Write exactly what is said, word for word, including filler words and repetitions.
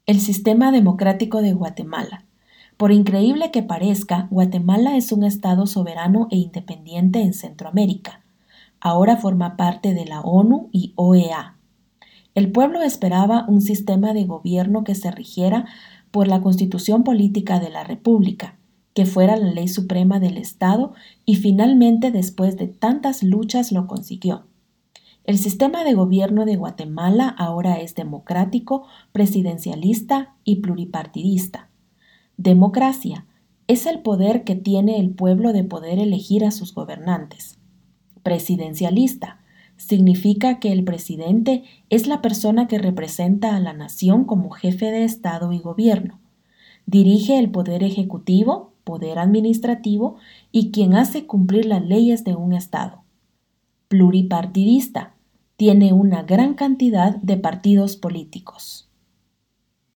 El sistema democrático de Guatemala. Por increíble que parezca, Guatemala es un estado soberano e independiente en Centroamérica. Ahora forma parte de la ONU y O E A. El pueblo esperaba un sistema de gobierno que se rigiera por la Constitución Política de la República, que fuera la ley suprema del Estado y finalmente, después de tantas luchas, lo consiguió. El sistema de gobierno de Guatemala ahora es democrático, presidencialista y pluripartidista. Democracia es el poder que tiene el pueblo de poder elegir a sus gobernantes. Presidencialista significa que el presidente es la persona que representa a la nación como jefe de Estado y gobierno. Dirige el poder ejecutivo, poder administrativo y quien hace cumplir las leyes de un Estado. Pluripartidista tiene una gran cantidad de partidos políticos.